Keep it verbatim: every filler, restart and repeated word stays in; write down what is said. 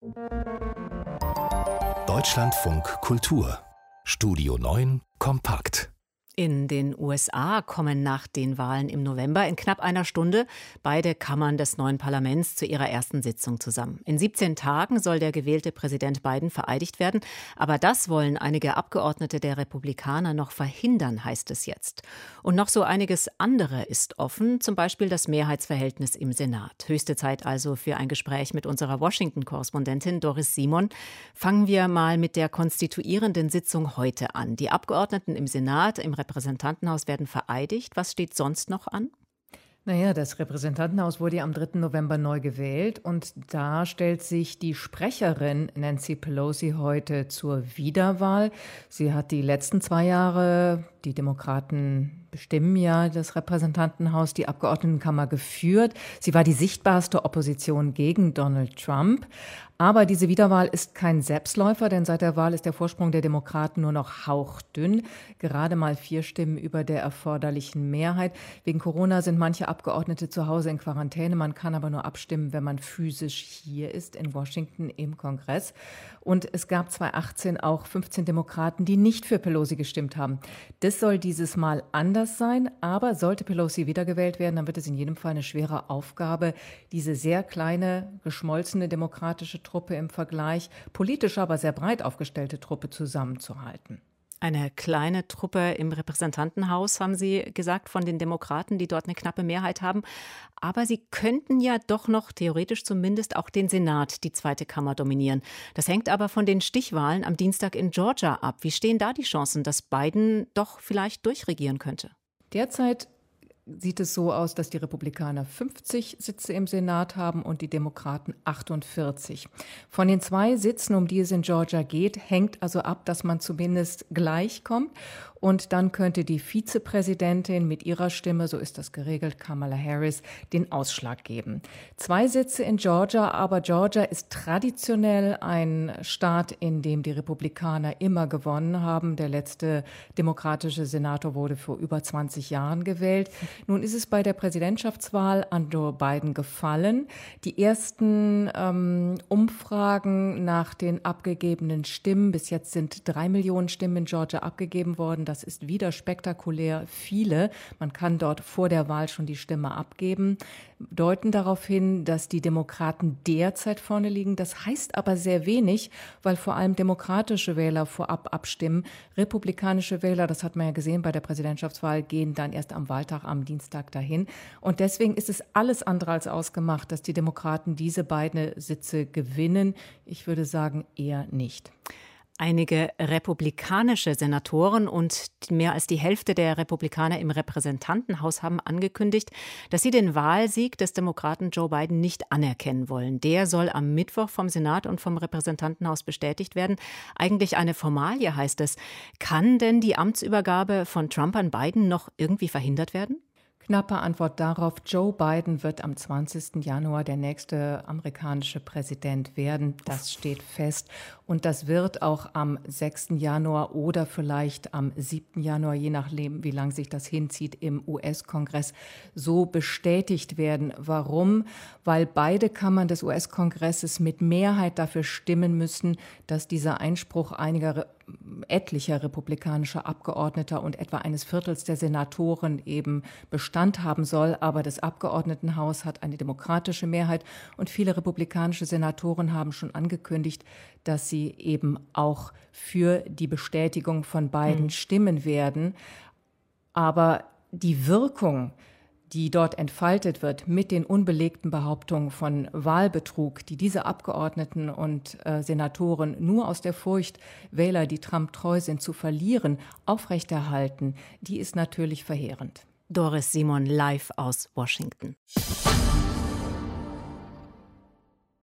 Deutschlandfunk Kultur Studio neun Kompakt. In den U S A kommen nach den Wahlen im November in knapp einer Stunde beide Kammern des neuen Parlaments zu ihrer ersten Sitzung zusammen. In siebzehn Tagen soll der gewählte Präsident Biden vereidigt werden. Aber das wollen einige Abgeordnete der Republikaner noch verhindern, heißt es jetzt. Und noch so einiges andere ist offen, zum Beispiel das Mehrheitsverhältnis im Senat. Höchste Zeit also für ein Gespräch mit unserer Washington-Korrespondentin Doris Simon. Fangen wir mal mit der konstituierenden Sitzung heute an. Die Abgeordneten im Senat, im Repräsentantenhaus werden vereidigt. Was steht sonst noch an? Naja, das Repräsentantenhaus wurde ja am dritten November neu gewählt und da stellt sich die Sprecherin Nancy Pelosi heute zur Wiederwahl. Sie hat die letzten zwei Jahre, die Demokraten bestimmen ja das Repräsentantenhaus, die Abgeordnetenkammer geführt. Sie war die sichtbarste Opposition gegen Donald Trump. Aber diese Wiederwahl ist kein Selbstläufer, denn seit der Wahl ist der Vorsprung der Demokraten nur noch hauchdünn. Gerade mal vier Stimmen über der erforderlichen Mehrheit. Wegen Corona sind manche Abgeordnete zu Hause in Quarantäne. Man kann aber nur abstimmen, wenn man physisch hier ist, in Washington im Kongress. Und es gab zweitausendachtzehn auch fünfzehn Demokraten, die nicht für Pelosi gestimmt haben. Das soll dieses Mal anders sein. Aber sollte Pelosi wiedergewählt werden, dann wird es in jedem Fall eine schwere Aufgabe, diese sehr kleine, geschmolzene demokratische Truppe im Vergleich, politisch aber sehr breit aufgestellte Truppe zusammenzuhalten. Eine kleine Truppe im Repräsentantenhaus, haben Sie gesagt, von den Demokraten, die dort eine knappe Mehrheit haben. Aber sie könnten ja doch noch, theoretisch zumindest, auch den Senat, die zweite Kammer, dominieren. Das hängt aber von den Stichwahlen am Dienstag in Georgia ab. Wie stehen da die Chancen, dass Biden doch vielleicht durchregieren könnte? Derzeit sieht es so aus, dass die Republikaner fünfzig Sitze im Senat haben und die Demokraten achtundvierzig. Von den zwei Sitzen, um die es in Georgia geht, hängt also ab, dass man zumindest gleich kommt. Und dann könnte die Vizepräsidentin mit ihrer Stimme, so ist das geregelt, Kamala Harris, den Ausschlag geben. Zwei Sitze in Georgia, aber Georgia ist traditionell ein Staat, in dem die Republikaner immer gewonnen haben. Der letzte demokratische Senator wurde vor über zwanzig Jahren gewählt. Nun ist es bei der Präsidentschaftswahl an Joe Biden gefallen. Die ersten ähm, Umfragen nach den abgegebenen Stimmen, bis jetzt sind drei Millionen Stimmen in Georgia abgegeben worden. Das ist wieder spektakulär viele. Man kann dort vor der Wahl schon die Stimme abgeben, deuten darauf hin, dass die Demokraten derzeit vorne liegen. Das heißt aber sehr wenig, weil vor allem demokratische Wähler vorab abstimmen. Republikanische Wähler, das hat man ja gesehen bei der Präsidentschaftswahl, gehen dann erst am Wahltag, am Dienstag dahin. Und deswegen ist es alles andere als ausgemacht, dass die Demokraten diese beiden Sitze gewinnen. Ich würde sagen, eher nicht. Einige republikanische Senatoren und mehr als die Hälfte der Republikaner im Repräsentantenhaus haben angekündigt, dass sie den Wahlsieg des Demokraten Joe Biden nicht anerkennen wollen. Der soll am Mittwoch vom Senat und vom Repräsentantenhaus bestätigt werden. Eigentlich eine Formalie, heißt es. Kann denn die Amtsübergabe von Trump an Biden noch irgendwie verhindert werden? Knappe Antwort darauf: Joe Biden wird am zwanzigsten Januar der nächste amerikanische Präsident werden. Das steht fest. Und das wird auch am sechsten Januar oder vielleicht am siebten Januar, je nachdem, wie lange sich das hinzieht, im U S-Kongress so bestätigt werden. Warum? Weil beide Kammern des U S-Kongresses mit Mehrheit dafür stimmen müssen, dass dieser Einspruch einiger etlicher republikanischer Abgeordneter und etwa eines Viertels der Senatoren eben Bestand haben soll. Aber das Abgeordnetenhaus hat eine demokratische Mehrheit und viele republikanische Senatoren haben schon angekündigt, dass sie eben auch für die Bestätigung von Biden mhm. stimmen werden. Aber die Wirkung, die dort entfaltet wird mit den unbelegten Behauptungen von Wahlbetrug, die diese Abgeordneten und äh, Senatoren nur aus der Furcht, Wähler, die Trump treu sind, zu verlieren, aufrechterhalten, die ist natürlich verheerend. Doris Simon live aus Washington.